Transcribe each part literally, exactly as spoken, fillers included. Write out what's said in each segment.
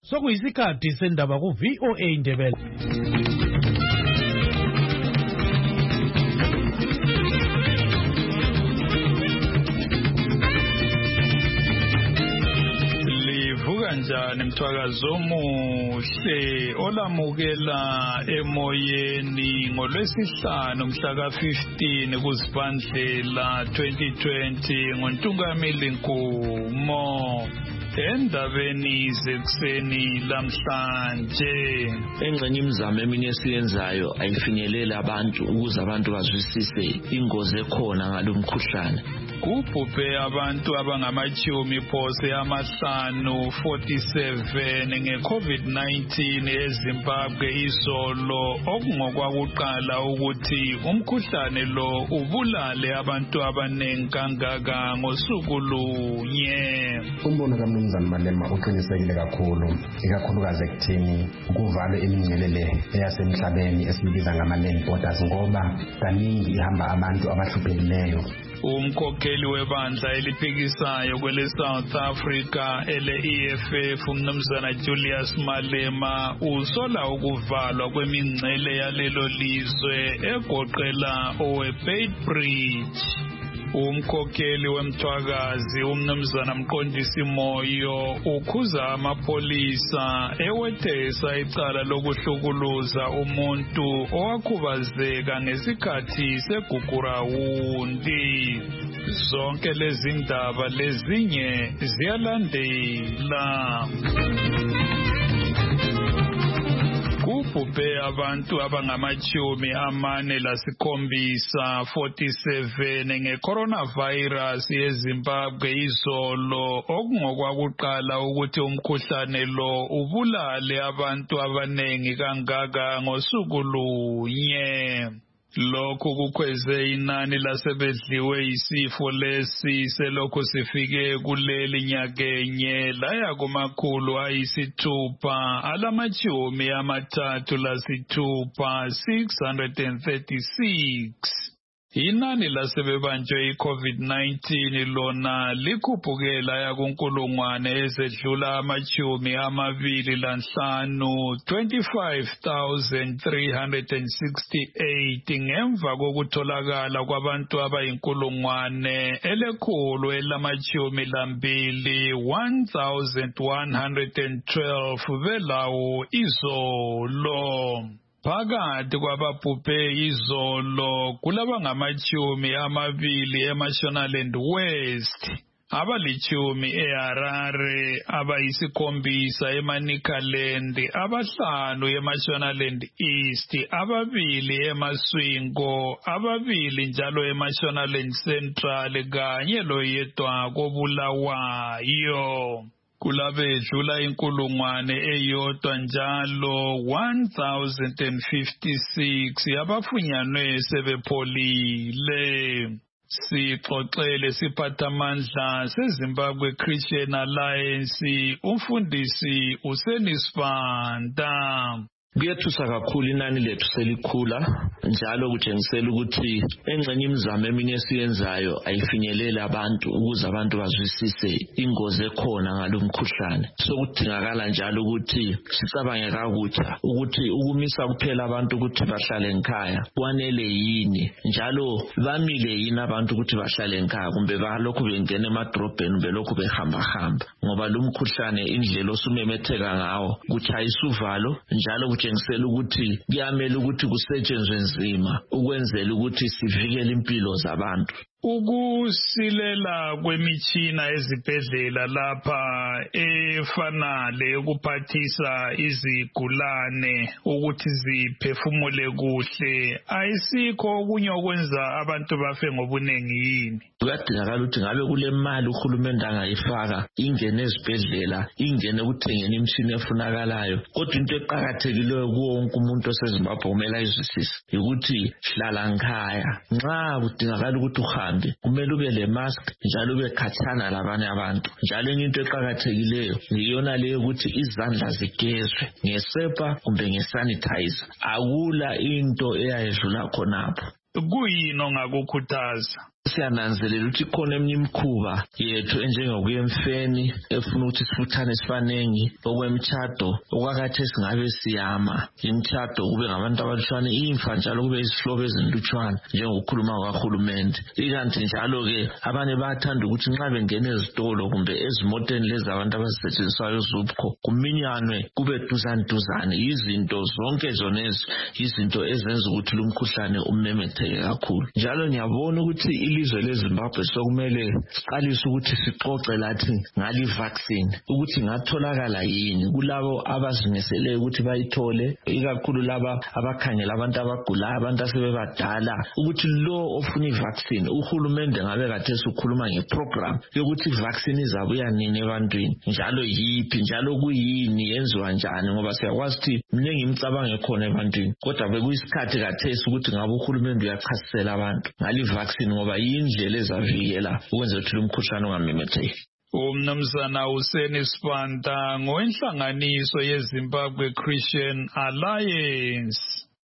Sokuyisikhathi sendaba ku V O A Indebele. Kanjani mthwakazo omuhle olamukela emoyeni ngolwesihlanu mhla ka fifteen kuZibandlela twenty twenty ngoNtungamili Nkumo. Endabeni zekuseni lamhlanje engxenye imizamo emine esiyenzayo ayifinyelela abantu ukuze abantu bazwisise ingozi ekhona ngalomkhuhlane. Kubhubhe abantu abangamachumi phose amahlanu forty-seven nge-COVID nineteen eZimbabwe izolo okungokwakuqala ukuthi umkhuhlane lo ubulale abantu abaningi kangaka ngosuku lunye. Umbono kaMnumzana Malema uqinisekile kakhulu ikakhulukazi ekuthini kuvalwe imingcelele eyasemhlabeni esibiza ngama-land borders ngoba kaningi ihamba abantu abahluphekileyo. Umkhokheli webandla eliphikisayo kwele South Africa ele-E F F uMnumzana Julius Malema usola ukuvalwa kwemingcele yalelo lizwe egoqela oweBeitbridge. Umkhokheli wemthwakazi uMnumzana Mqondisi Moyo ukhuza amapolisa ewethesa icala lokuhlukuluza umuntu owakhubazeka ngesikhathi segugurawundi. Zonke lezi ndaba lezinye ziyalandela. Kubhubhe abantu abangamachumi amane lasikhombisa forty-seven nge-coronavirus yeZimbabwe izolo okungokwakuqala ukuthi umkhuhlane lo ubulale abantu abanengi kangaka ngosuku lunye. Lokhu kukhweze inani lasebedliwe yisifo lesi selokhu sifike kuleli nyakenye laya kumakhulu ayisithupha alamachumi amathathu lasithupha six hundred thirty-six. Inani lasebebanjwe i-COVID nineteen lona likhuphuke laya kunkulungwane ezedlula amachumi amabili lanhlanu twenty-five thousand three hundred sixty-eight ngemva kokutholakala kwabantu abayinkulungwane elekhulu elamachumi lambili one thousand one hundred twelve belawo izolo. Phakathi kwababhubhe izolo kulaba ngamachumi amabili eMashonaland West, abalichumi eHarare, abayisikhombisa eManicaland, abahlanu eMashonaland East, ababili eMaswingo, ababili njalo eMashonaland Central kanye loyedwa koBulawayo. Kulabedlula inkulungwane eyodwa njalo one thousand fifty-six abafunyanwe sebepholile. Sixoxele siphathamandla seZimbabwe Christian Alliance umfundisi uSenisibanda. Kuyethusa kakhulu inani lethu selikhula njalo kutshengisela ukuthi engxenye imizamo emine esiyenzayo ayifinyelela abantu ukuze abantu bazwisise ingozi ekhona ngalomkhuhlane. Sokudingakala njalo ukuthi sicabange kakutsha ukuthi ukumisa kuphela abantu ukuthi bahlale ekhaya kwanele yini, njalo bamile yini abantu ukuthi bahlale ekhaya kumbe balokhu bengena emadrobheni belokhu behamba hamba, ngoba lo mkhuhlane indlela osumemetheka ngawo kutshayisa uvalo njalo kutshengisela ukuthi kuyamele ukuthi kusetshenzwe nzima ukwenzela ukuthi sivikele impilo zabantu. Ukusilela kwemitshina ezibhedlela lapha efana leyokuphathisa izigulane ukuthi ziphefumule kuhle ayisikho okunye okwenza abantu bafe ngobunengi yini? Kuyadingakala ukuthi ngabe kule mali uhulumende angayifaka ingene ezibhedlela, ingene ekuthengeni imishini efunakalayo. Kodwa into eqakathekileyo kuwo wonke umuntu oseZimbabwe kumele ayizwisise ukuthi hlala nkhaya. Nxa kudingakala ukuthi uhambe kumele ube le mask njalo ube khatshana labanye abantu. Njalo enye into eqakathekileyo ngiyona leyo ukuthi izandla zigezwe ngesepa kumbe ngesanitizer. Akula into eyayedlula khonapho. Kuyini ongakukhuthaza? siyananzelela ukuthi khona eminye imikhuba yethu enjengokuya emfeni efuna ukuthi sifuthane sifanengi, okwemtshado okwakathe singabe siyama imtshado kube ngabantu abalutshwane, imfa njalo kube izihlobo ezilutshwane njengokukhuluma kwahulumende. Ikanti njalo-ke abanye bayathanda ukuthi nxa bengena ezitolo kumbe ezimoteni lezi abantu abazisetshenziswayo zubkho kuminyanwe kube duzane duzane. Izinto zonke zonezo izinto ezenza ukuthi lumkhuhlane umemetheke kakhulu. Njalo ngiyabona ukuthi ilizwe leZimbabwe sokumele siqalise ukuthi sixoxe lathi ngali vaccine ukuthi ngatholakala yini kulabo abazimiseleyo ukuthi bayithole, ikakhulu laba abakhangela abantu abagulayo, abantu asebebadala, ukuthi lo ofuna ivaccine uhulumende ngabe kade sikhuluma ngeprogram yokuthi vaccine izabuya nini ebantwini, njalo yipi, njalo kuyini, yenziwa njani, ngoba siyakwazi ukuthi mningi imicabango ekhona ebantwini. Kodwa bekuyisikhathi kathesi ukuthi ngabe uhulumende uyachasisela abantu ngali vaccine ngoba yindlela ezavikela ukwenza ukuthi lumkhuhlane ungamemetheki. Umnumzana Hussein Sibanda ngowenhlanganiso yeZimbabwe Christian Alliance.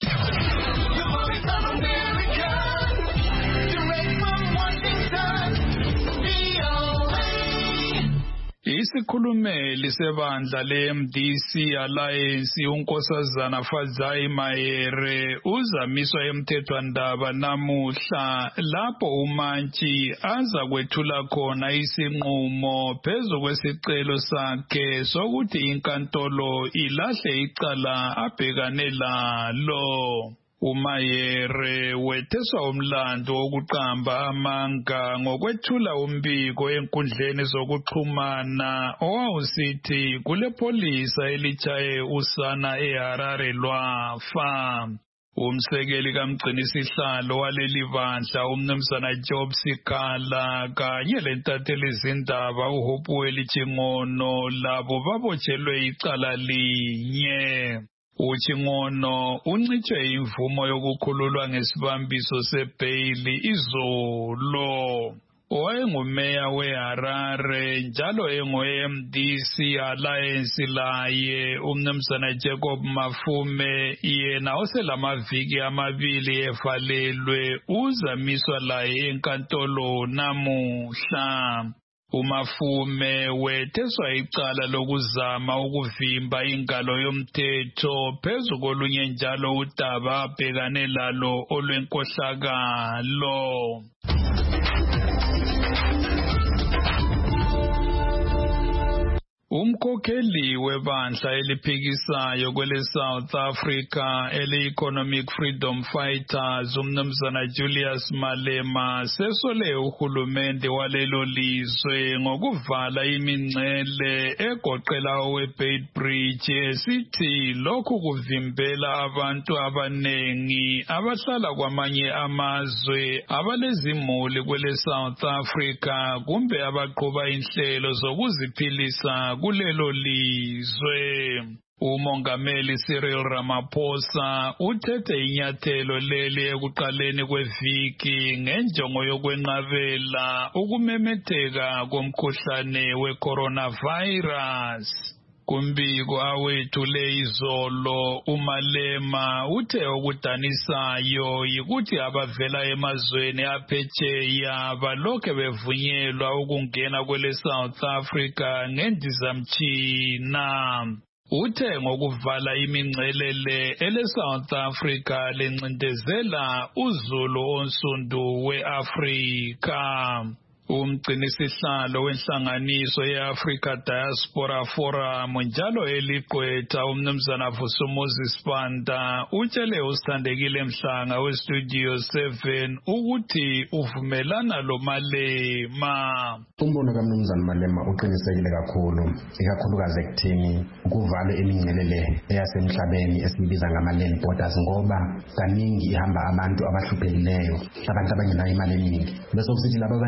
Isikhulumeli sebandla le-M D C Alliance unkosazana Fadzai Mayere uzamiswa emthethwandaba namuhla lapho uMantshi aza kwethula khona isinqumo phezu kwesicelo sakhe sokuthi inkantolo ilahle icala abhekane lalo. uMayere wetheswa umlando wokuqamba amanga ngokwethula umbiko enkundleni zokuxhumana owawusithi kule polisa elichaye usana eHarare lwafa. Umsekeli kamgcinisihlalo waleli bandla umnumzana Job Sikala kanye lentatheli izindaba uHopuweli Chingono labo babotshelwe icala linye. uChingono uncitshwe imvumo yokukhululwa ngesibambiso sebhayili izolo. Owayengumeya weHarare njalo engo-M D C Alliance laye umnumzana Jacob Mafume yena oselamaviki amabili evalelwe uzamiswa laye enkantolo namuhla. uMafume wetheswa icala lokuzama ukuvimba ingalo yomthetho phezu kolunye njalo udaba abhekane lalo olwenkohlakalo. Umkhokheli webandla eliphikisayo kwele South Africa ele-Economic Freedom Fighters umnumzana Julius Malema sesole uhulumende walelo lizwe ngokuvala imingcele egoqela oweBeitbridge esithi lokhu kuvimbela abantu abanengi abahlala kwamanye amazwe abalezimuli kwele South Africa kumbe abaqhuba inhlelo zokuziphilisa kulelo lizwe. Umongameli Cyril Ramaphosa uthethe inyathelo leli ekuqaleni kweviki ngenjongo yokwenqabela ukumemetheka komkhuhlane we-coronavirus. Kumbiko awethule izolo uMalema uthe okudanisayo yikuthi abavela emazweni aphetsheya balokhe bevunyelwa ukungena kwele South Africa ngendizamtshina. Uthe ngokuvala imingcelele ele South Africa lencindezela uzulu onsundu we-Afrika. Umgcinisihlalo wenhlanganiso ye-Africa Diaspora Forum njalo eliqwetha umnumzana Vusumuzi Sibanda utshele usithandekile Mhlanga westudio seven ukuthi uvumelana lo Malema. Umbono kaMnumzana Malema uqinisekile kakhulu, ikakhulukazi ekuthini kuvale imingcelele eyasemhlabeni esibiza ngama-land borders ngoba kaningi ihamba abantu abahluphekileyo, abantu abangenayo imali eningi. Bese kusithi laba abaneyimali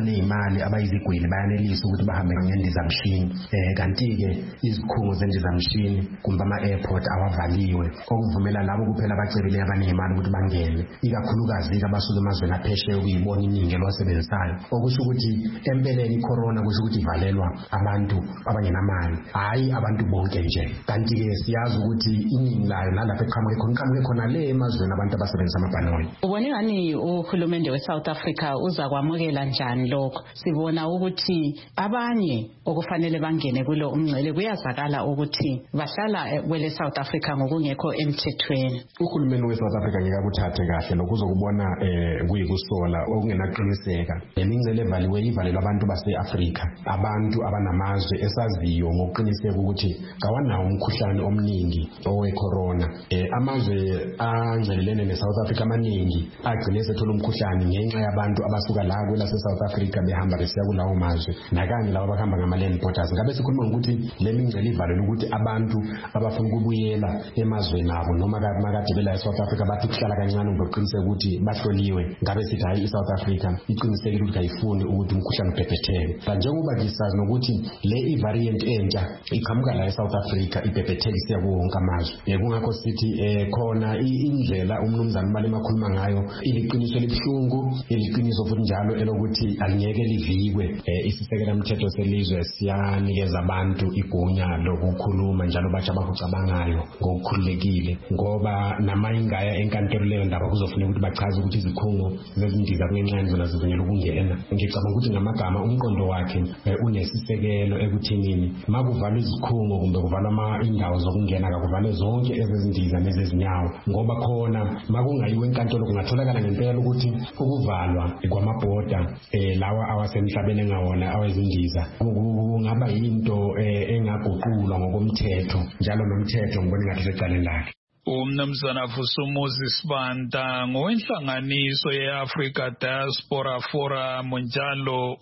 abazimali abayizigwili bayanelisa ukuthi bahambe ngendizamshini eh kanti ke izikhungo zendizamshini kumbe ama-airport awavaliwe okuvumela labo kuphela abacebile abanemali ukuthi bangene ikakhulukazi abasuka emazweni aphesheya ukuyibona iningi lwasebenzisayo okusho ukuthi empeleni icorona kusho ukuthi ivalelwa abantu abangenamali hayi abantu bonke nje kanti ke siyazi ukuthi iningi layo nalapha eqhamuke khona iqhamuke khona le emazweni abantu abasebenzisa amabhanoyi. Ubone ngani uhulumende we-South Africa uza kwamukela njani lokho? Sibona ukuthi abanye okufanele bangene kulo umngcele kuyazakala ukuthi bahlala kwele South Africa ngokungekho emthethweni. Uhulumende we-South Africa ngekakuthathe kahle lokuzokubona eh kuyikusola okungenaqiniseka. Imingcele evaliwe ivalelwa abantu base-Afrika, abantu abanamazwe esaziyo ngokuqiniseka ukuthi kawanawo umkhuhlane omningi owe-corona. Eh amazwe angcelelene ne-South Africa amaningi agcine sethola umkhuhlane ngenxa yabantu abasuka la kwelase South Africa behamba besiya kulawo mazwe nakanye labo abahamba ngama-land borders. Ngabe sikhuluma ukuthi le mingcele ivalelwe ukuthi abantu abafuna ukubuyela emazweni abo noma makade bela e-South Africa bathi kuhlala kancane ngokuqiniseka ukuthi bahloliwe. Ngabe sithi hayi i-South Africa iqinisekile ukuthi ayifuni ukuthi umkhuhlane ubhebhetheke. Njengoba ngisazi nokuthi le i-variant entsha iqhamuka la e-South Africa ibhebhetheke isiya kuwo wonke amazwe. Kungakho sithi eh khona indlela umnumzana imali emakhuluma ngayo iliqiniso elibuhlungu, iliqiniso futhi njalo elokuthi alingeke livikwe. Isisekela mthetho selizwe siyanikeza abantu igunya lokukhuluma njalo batsha bakucabangayo ngokukhululekile ngoba namayingaya enkantolo leyo ndaba kuzofuneka ukuthi bachaze ukuthi izikhungo zezindiza kunenxani zona zivunyelwe ukungena. Ngicabanga ukuthi ngamagama umqondo wakhe unesisekelo ekuthenini makuvalwa izikhungo kumbe kuvalwa indawo zokungena kakuvalwe zonke ezezindiza nezezinyawo ngoba khona makungayiwe enkantolo kungatholakala ngempela ukuthi ukuvalwa kwamabhoda eh lawa awasemhlabeni engawona awezindiza kungaba yinto engaguqulwa ngokomthetho njalo nomthetho ngibona ngathi secaleni lakhe. Umnumzana Vusumuzi Sibanda ngowenhlanganiso ye-Africa Diaspora Forum njalo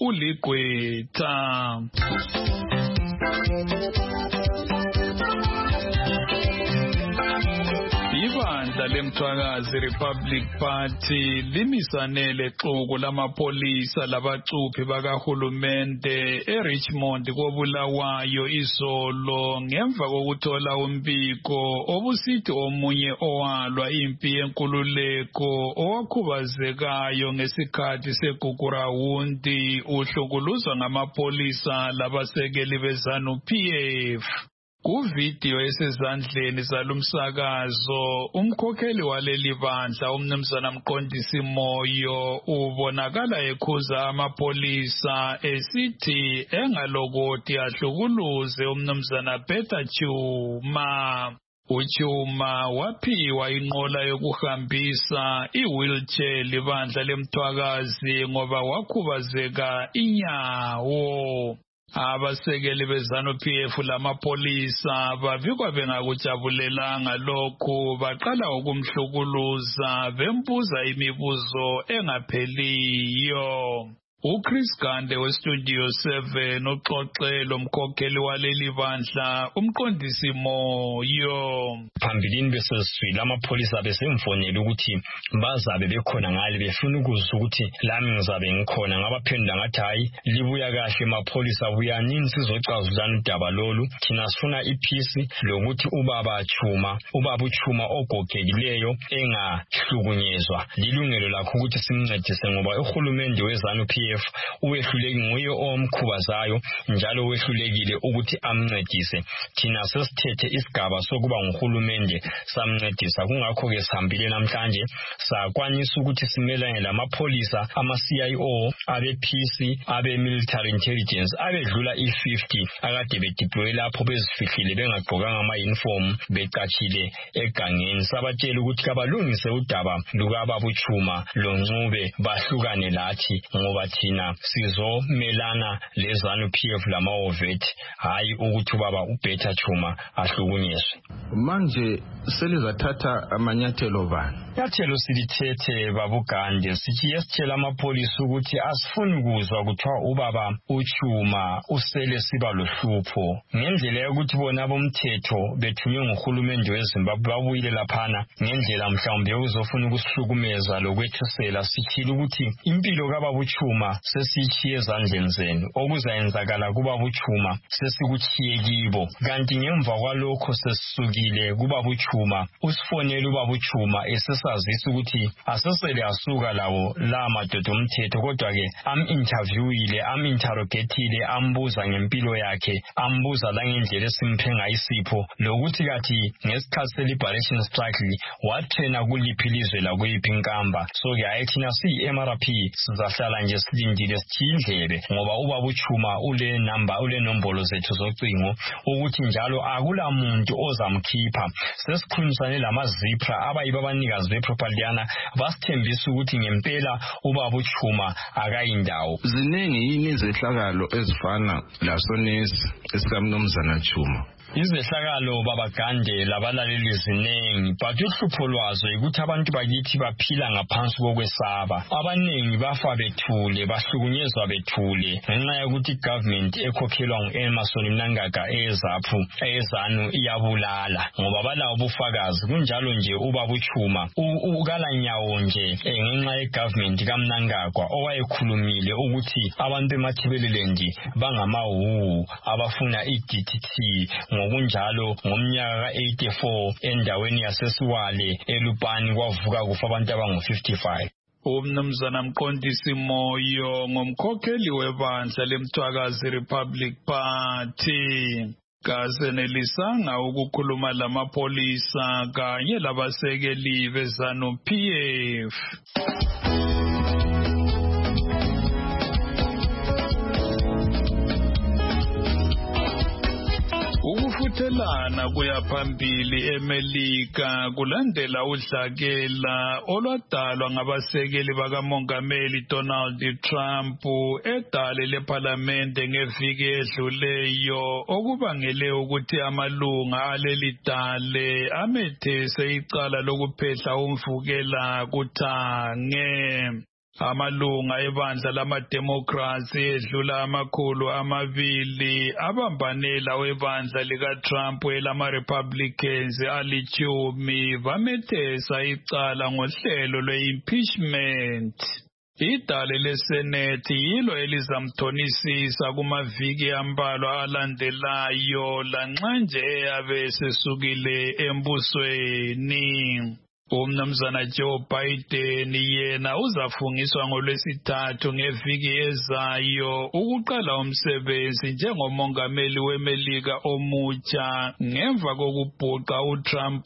uligqwetha. Ibandla lemthwakazi Republic Party limisanele xuku lamapolisa labacuphi bakahulumende eRichmond koBulawayo izolo ngemva kokuthola umbiko obusithi omunye owalwa impi yenkululeko owakhubazekayo ngesikhathi segugurawundi uhlukuluzwa ngamapolisa labasekeli beZANU-P F. Kuvidiyo esezandleni zalumsakazo umkhokheli waleli bandla umnumzana Mqondisi Moyo ubonakala ekhuza amapolisa esithi engalokoti ahlukuluze umnumzana Peter Chuma. Uchuma waphiwa inqola yokuhambisa i-wheelchair libandla lemthwakazi ngoba wakhubazeka inyawo. Abasekeli beZANU-P F lamapolisa bavikwa bengakujabulelanga lokhu baqala ukumhlukuluza bembuza imibuzo engapheliyo. uChris Gande weStudio seven uxoxelo umkhokheli waleli bandla umqondisi Moyo. Phambilini besesizwile amapolisa besemfonela ukuthi bazabe bekhona ngale befuna ukuzwa ukuthi lami ngizabe ngikhona ngabaphendula ngathi hayi libuya kahle amapolisa buyanini sizocazulana udaba lolu thina sifuna iphisi lokuthi ubaba Chuma ubaba uChuma ogogekileyo engahlukunyezwa lilungelo lakho ukuthi simncedise ngoba uhulumende weZANU-P F uwehluleki nguye omkhubazayo njalo wehlulekile ukuthi amncedise thina sesithethe isigaba sokuba nguhulumende samncedisa kungakho ke sihambile namhlanje sakwanisa ukuthi simelane lamapolisa ama-C I O abe P C abe military intelligence abedlula i-fifty akade bedeploye lapho bezifihlile bengagqokanga ama-uniform becatshile egangeni sabatshela ukuthi kabalungise udaba lukababa uChuma loNcube bahlukane lathi ngoba thina sizomelana leZANU-P F lamaOVET hayi ukuthi ubaba uBetter Chuma ahlukunyezwe. Manje selizathatha amanyathelo bani? Nyathelo silithethe babugande sithi yesitshela amapolisa ukuthi asifuni kuzwa kuthiwa ubaba uChuma usele siba lohlupho ngendlela yokuthi bona bomthetho bethunywe nguhulumende weZimbabwe babuyile laphana ngendlela mhlawumbe uzofuna ukusihlukumeza lokwethusela sithile ukuthi impilo kababa uChuma Chuma sesichiye ezandleni zenu okuzayenzakala kuBaba uChuma sesikuchiye kibo kanti ngemva kwalokho sesisukile kuBaba uChuma usifonele uBaba uChuma esesazisa ukuthi asesele asuka lawo la madoda omthetho kodwa ke am interviewile am interrogatile ambuza ngempilo yakhe ambuza la ngendlela esimphenga isipho lokuthi kathi ngesikhathi se-liberation struggle wathena kuliphi ilizwe lakuyiphi inkamba so ke ayithina siyi-M R P sizahlala nje silindile sithindlebe ngoba uBaba uChuma ule number ule nombolo zethu zocingo ukuthi njalo akula muntu ozamkhipha sesikhulumisane lamazipra abayiba abanikazi beproperty yana basithembisa ukuthi ngempela uBaba uChuma akayindawo. Ziningi yini izehlakalo ezifana lasonesi esikamnumzana Chuma? Izehlakalo babagande labalaleli ziningi but uhlupho lwazo ukuthi abantu bakithi baphila ngaphansi kokwesaba abaningi bafa bethule bahlukunyezwa bethule ngenxa yokuthi government ekhokhelwa ngu-Emmerson Mnangagwa ezaphu ezanu iyabulala ngoba balawo ubufakazi kunjalo nje uBaba uChuma ukala nyawo nje ngenxa yegovernment kaMnangagwa owayekhulumile ukuthi abantu eMathibeleland bangamawu abafuna i-D T T ngokunjalo ngomnyaka ka eighty-four endaweni yasesiwale eLupani kwavuka kufa abantu abangu fifty-five. Umnumzana Mqondisi Moyo ngomkhokheli webandla leMthwakazi Republic Party kazenelisanga ukukhuluma lamapolisa kanye labasekeli beZanu P F. Ukufuthelana kuyaphambili eMelika kulandela udlakela olwadalwa ngabasekeli bakamongameli Donald Trump edale leParliamente ngeviki edluleyo okubangele ukuthi amalunga aleli dale amethese icala lokuphehla umvukela kuthange. Amalunga ebandla lamademocrats edlula amakhulu amabili abambanela webandla likaTrump elama-Republicans alichumi bamethesa icala ngohlelo lwe-impeachment. Idale leSenate yilo elizamthonisisa kumaviki ambalwa alandelayo lanxa nje eyabe sesukile embusweni. Umnumzana Joe Biden yena uzafungiswa ngolwesithathu ngeviki ezayo ukuqala umsebenzi njengomongameli weMelika omutsha ngemva kokubhuqa uTrump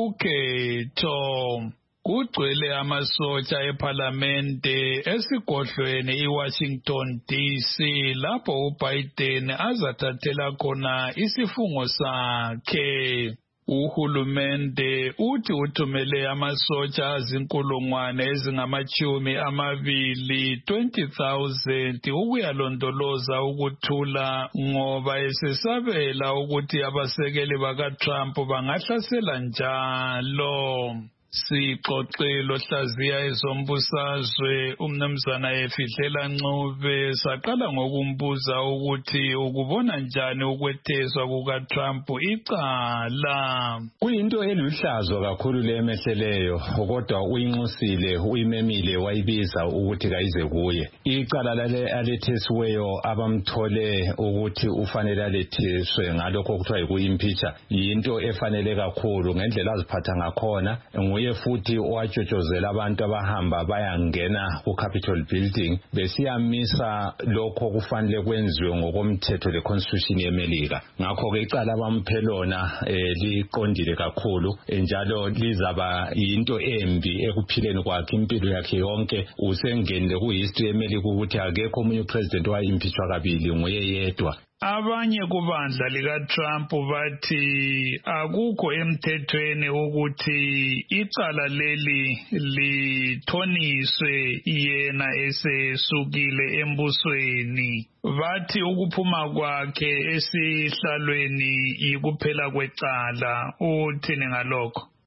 kukhetho. Kugcwele amasotsha eParliamente esigodlweni iWashington D C lapho uBiden azathathela khona isifungo sakhe. Uhulumende uthi uthumele amasotsha azinkulungwane ezingamachumi amabili twenty thousand ukuyalondoloza ukuthula ngoba esesabela ukuthi abasekeli bakaTrump bangahlasela njalo. Sixoxelo hlaziya ezombusazwe umnumzana efihlela Ncube saqala ngokumbuza ukuthi ukubona njani ukwetheswa kukaTrump icala. Kuyinto eluhlazo kakhulu lemehleleyo kodwa uyinxusile uyimemile wayibiza ukuthi kayize kuye. Icala lale alethesiweyo abamthole ukuthi ufanele aletheswe ngalokho kuthiwa yiku-impeacha yinto efanele kakhulu ngendlela aziphatha ngakhona. Nguye futhi owatshotshozela abantu abahamba bayangena ku-Capitol building besiyamisa lokho kufanele kwenziwe ngokomthetho le-Constitution yeMelika. Ngakho-ke icala bamphelona eh, liqondile kakhulu njalo lizaba yinto embi ekuphileni kwakhe impilo yakhe yonke. Usengenile ku-history yeMelika ukuthi akekho omunye upresident owayi-impeachwa kabili nguye yedwa. Abanye kubandla likaTrump bathi akukho emthethweni ukuthi icala leli lithoniswe yena esesukile embusweni. Bathi ukuphuma kwakhe esihlalweni ikuphela kwecala. Uthini ngalokho?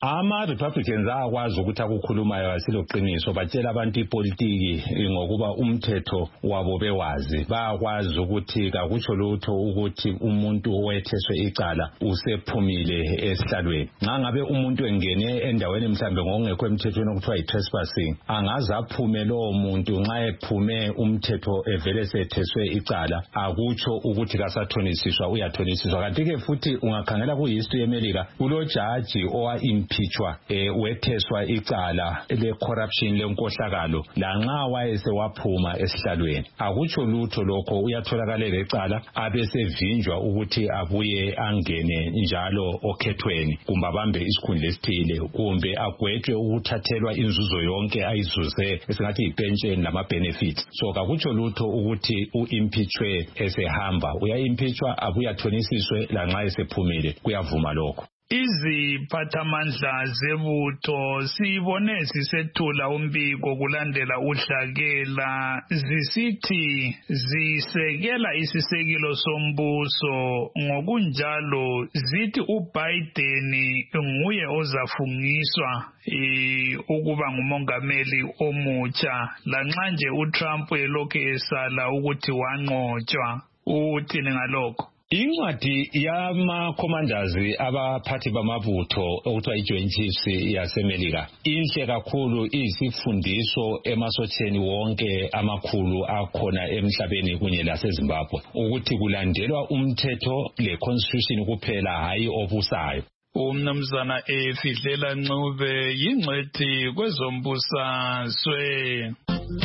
ama-Republicans ayakwazi ukuthi akukhulumayo asiloqiniso, batshela abantu ipolitiki ngokuba umthetho wabo bewazi. Bayakwazi ukuthi kakutsho lutho ukuthi umuntu owetheswe icala usephumile esihlalweni. Nxa ngabe umuntu engene endaweni mhlambe ngokungekho emthethweni okuthiwa yi-trespassing, angaze aphume lowo muntu nxa ephume umthetho evele setheswe icala, akutsho ukuthi kasathonisiswa, uyathonisiswa. Kanti-ke futhi ungakhangela ku-history yeMelika, kulojaji owa-impeachwa eh, wetheswa icala le-corruption lenkohlakalo, lanxa wayesewaphuma esihlalweni. Akutsho lutho lokho, uyatholakala lecala abesevinjwa ukuthi abuye angene njalo okhethweni kumbe abambe isikhundla esithile kumbe agwetshwe ukuthathelwa inzuzo yonke ayizuze esingathi yi-pension lama-benefits. So kakutsho lutho ukuthi u-impeachwe esehamba, uya-impeachwa abuye athonisiswe lanxa esephumile, kuyavuma lokho. Iziphathamandla zebutho sibone sisethula umbiko kulandela udlakela zisithi zisekela isisekelo sombuso, ngokunjalo zithi uBiden nguye ozafungiswa ukuba ngumongameli omutsha, lanxa nje uTrump elokhu esala ukuthi wanqotshwa. Uthini ngalokho? Incwadi yama-commanders abaphathi bamabutho okuthiwa i-Joint Chiefs yaseMelika inhle kakhulu, iyisifundiso emasotheni wonke amakhulu akhona emhlabeni kunye laseZimbabwe ukuthi kulandelwa umthetho le-constitution kuphela, hayi obusayo. Umnumzana Efidlela Ncube yingcwethi kwezombusazwe.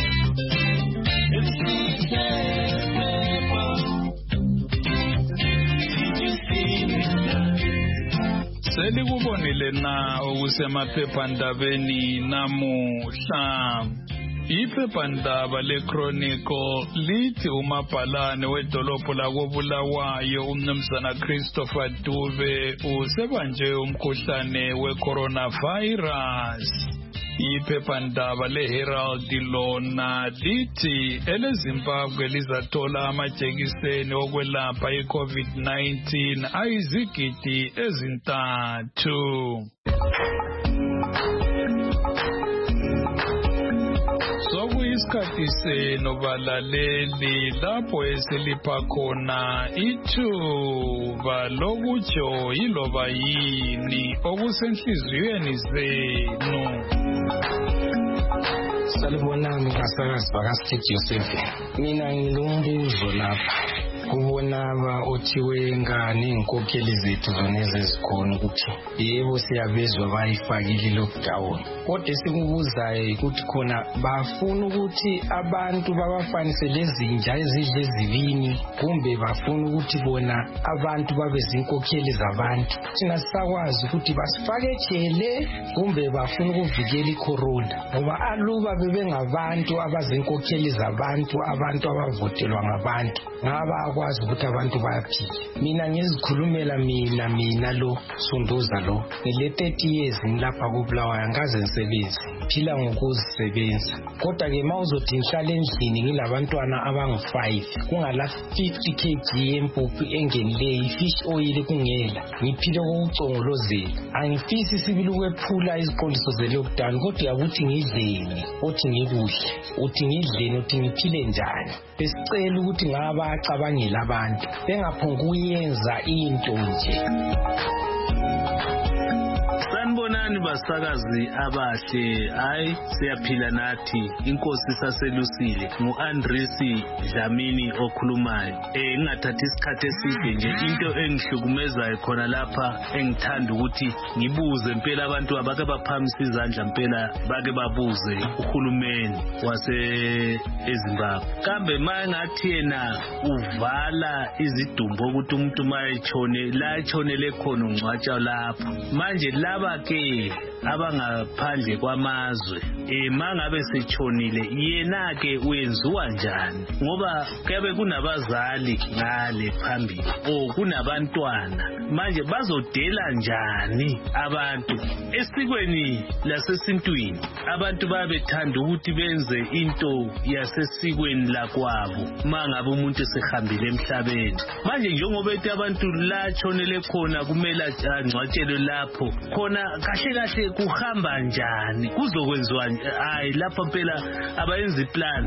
Selikubonile na okusemaphephandabeni namuhla. Iphephandaba le-Chronicle lithi umabhalane wedolobho lakoBulawayo umnumzana Christopher Dube usebanjwe umkhuhlane we-coronavirus. Iphephandaba le-Herald lona lithi eleZimbabwe lizathola amajekiseni okwelapha i-COVID nineteen ayizigidi ezintathu. Sokuyisikhathi senu balaleli lapho esilipha khona ithuba lokutsho yiloba yini okusenhliziyweni zenu. Salibonani basakazi bakaState Joseph. Mina ngilombuzo lapha. Kubonaba othiwe ngani inkokheli zethu zona ezikhona ukuthi yebo siyabezwa bayifakile lockdown. Kodwa sikubuzayo ukuthi khona bafuna ukuthi abantu babafanise lezinja ezidle ezibini kumbe bafuna ukuthi bona abantu babe zinkokheli zabantu. Thina sisakwazi ukuthi basifake ejele kumbe bafuna ukuvikela icorona, ngoba aluba bebengabantu abazinkokheli zabantu, abantu abavotelwa ngabantu, ngaba kwazi ukuthi abantu bayaphila. Mina ngizikhulumela mina mina lo Sunduza lo ngile thirty years ngilapha kuBulawayo, ngaze ngisebenze phila ngokuzisebenza. Kodwa ke mawuzothi ngihlala endlini ngilabantwana abangu five kungala fifty kilograms yempuphu engenileyo, ifish oil kungela, ngiphile kokucongolozela. Angifisi sibili ukwephula iziqondiso ze-lockdown, kodwa yakuthi ngidleni, uthi ngikudle, uthi ngidleni, uthi ngiphile njani. Besicela ukuthi ngaba acabangela abantu bengaphonga kuyenza into nje. Sanibonani basakazi abahle, hayi siyaphila nathi, inkosi saselusile. Ngu-Andresi Dlamini okhulumayo. Eh ngingathathi isikhathi eside nje, into engihlukumezayo khona lapha engithanda ukuthi ngibuze impela abantu abake baphamisa izandla impela bake babuze uhulumeni wase eZimbabwe. Kambe maye ngathi yena uvala izidumbu ukuthi umuntu maye tshone la tshonele khona ungcwatsha lapha. Manje laba ke abangaphandle kwamazwe eh mangabe setshonile yena ke uyenziwa njani ngoba kuyabe kunabazali ngale phambili o kunabantwana manje bazodela njani abantu esikweni lasesintwini abantu babethanda ukuthi benze into yasesikweni lakwabo mangabe umuntu sehambile emhlabeni manje njengoba ethi abantu la tshonele khona kumele angcwatshelwe lapho khona kahle kahle kuhamba njani kuzokwenziwa hayi lapha phela abayenza iplan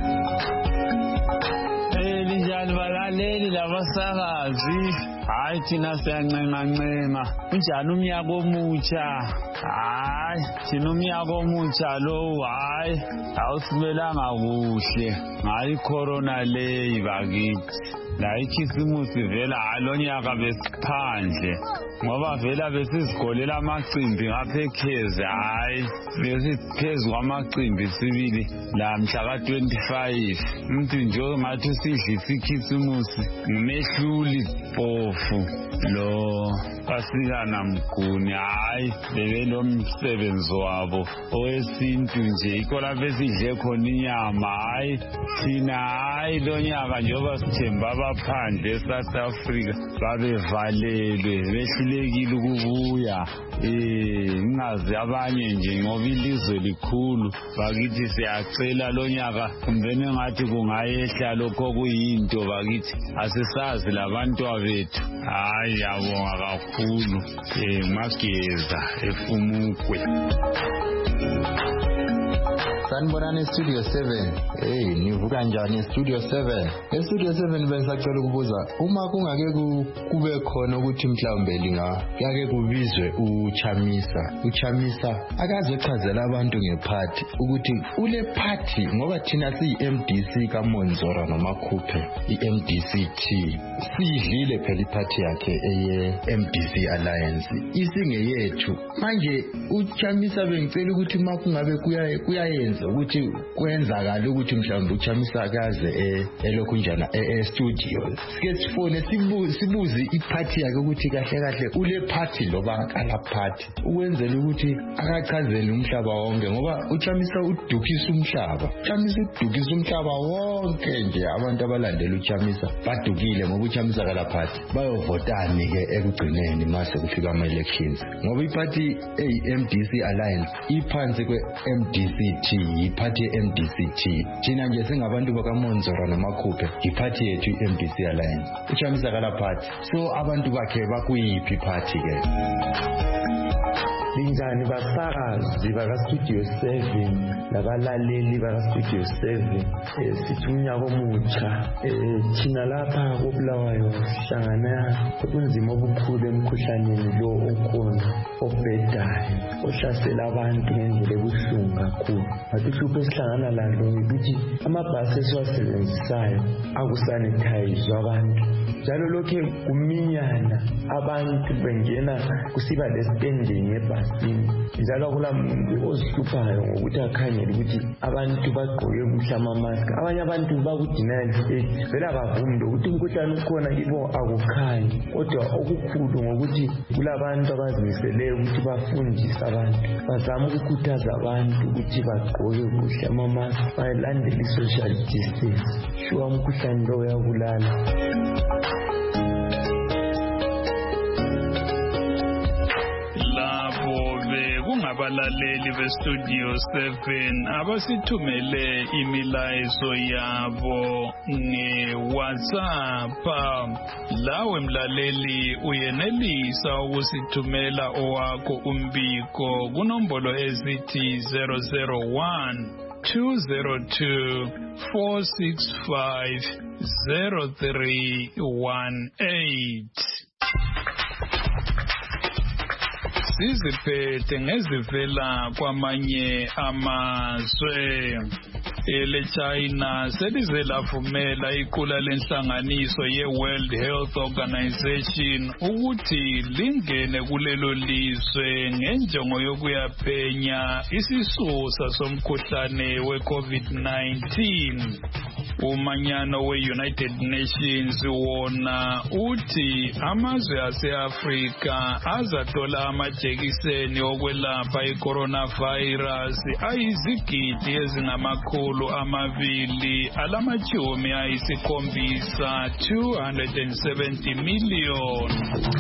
eh linjani balaleli labasakazi hayi thina siyancenga ncenga unjani umnyaka omutsha hayi thina umnyaka omutsha lo hayi awusimelanga kuhle ngayi corona leyi bakithi la ikhisimusi vela alonyaka besiphandle ngoba vela besizgolela amacimbi ngaphekheze hayi besiphezu kwamacimbi sibili la mhla ka twenty-five umuntu nje ngathi usidlisa ikhisimusi ngumehluli pofu lo kasikana mguni hayi bebelo msebenzi wabo owesintu nje ikola besidle khona inyama hayi thina hayi lonyaka njengoba sithemba abaphandle eSouth Africa babevalelwe behlulekile ukubuya eh ingazi abanye nje ngoba ilizwe likhulu bakithi siyacela lonyaka kumbene ngathi kungayehla lokho kuyinto bakithi asisazi labantu abethu hayi yabonga kakhulu eh mageza efumukwe Sanibonani Studio seven. Hey, nivuka njani Studio seven? E Studio seven bengisacela ukubuza uma kungake kube khona ukuthi mhlawumbe linga yake kubizwe uChamisa. uChamisa akaze echazela abantu ngeparty ukuthi ule party ngoba thina siyi M D C kaMonzora noMakhuphe iM D C T. Sidlile phela iparty yakhe eye M D C Alliance. Isingeyethu. Manje uChamisa bengicela ukuthi makungabe kuya kuyayenza ukuthi kwenzakala ukuthi mhlawumbe uChamisa akaze eh elokhu njana e studio sike sifone sibuze iparty yake ukuthi kahle kahle ule party loba akala party ukwenzela ukuthi akachazele umhlaba wonke ngoba uChamisa udukisa umhlaba uChamisa udukisa umhlaba wonke nje abantu abalandela uChamisa badukile ngoba uChamisa akala party bayovotani ke ekugcineni mase kufika ama elections ngoba iparty e M D C Alliance iphansi kwe M D C T iparty ye-M D C T thina nje singabantu bakaMonzora noMakhuphe iparty yethu i-M D C Alliance uChamisa kala party so abantu bakhe bakuyiphi party ke linjani basakazi baka Studio seven labalaleli baka Studio seven sithi umnyaka omutsha thina lapha koBulawayo sihlangana kunzima obukhulu emkhuhlaneni lo okhona obhedayo ohlasela abantu ngendlela ebuhlungu kakhulu bathi uhlupho esihlangana lalo ukuthi amabhasi esiwasebenzisayo akusanitize abantu njalo lokho kuminyana abantu bengena kusiba lesipending ebhasini njalo kula muntu ozihluphayo ngokuthi akhangele ukuthi abantu bagqoke kuhle ama-mask abanye abantu bakudinayela stage vele abavumi ukuthi umkhuhlane ukhona kibo akukhanyi kodwa okukhulu ngokuthi kulabantu abazimiseleyo ukuthi bafundise abantu bazama ukukhuthaza abantu ukuthi bagqoke kuhle ama-mask balandele i-social distance shuwa umkhuhlane lo uyabulala abalaleli beStudio seven abasithumele imilayezo yabo ngeWhatsApp lawe mlaleli uyenelisa ukusithumela owakho umbiko kunombolo ezithi zero zero one two zero two four six five zero three one eight. Siziphethe ngezivela kwamanye amazwe. Ele China selize lavumela iqula lenhlanganiso ye-World Health Organization ukuthi lingene kulelo lizwe ngenjongo yokuyaphenya isisusa somkhuhlane we-COVID nineteen. Umanyano we-United Nations wona uthi amazwe ase-Afrika azathola amajekiseni okwelapha i-coronavirus ayizigidi ezingamakhulu amabili alamatshumi ayisikhombisa two hundred seventy million.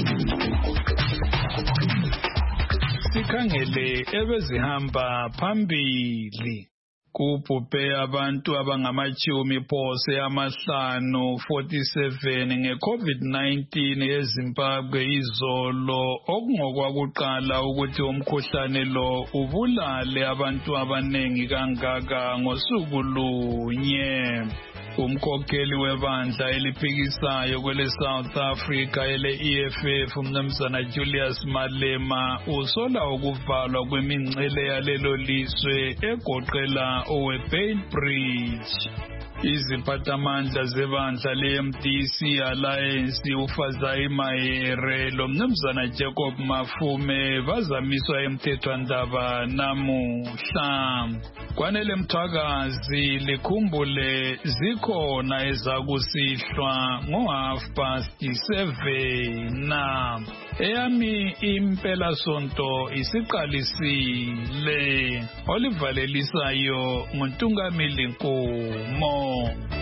Sikhangele ebezihamba phambili. Kubhubhe abantu abangamachumi phose amahlanu forty-seven nge-COVID nineteen eZimbabwe izolo okungokwakuqala ukuthi umkhuhlane lo ubulale abantu abanengi kangaka ngosuku lunye. Umkhokheli webandla eliphikisayo kwele South Africa ele E F F umnumzana Julius Malema usola ukuvalwa kwemincele yalelo liswe egoqela owe-Bay Bridge. Iziphathamandla zebandla le-M D C Alliance uFazayi Mahere lo mnumzana Jacob Mafume bazamiswa emthethwandaba namuhla. Kwanele Mthwakazi likhumbule zikhona ezakusihlwa ngo-half past seven na eyami impela sonto isiqalisile olivalelisayo nguNtungamili Nkomo.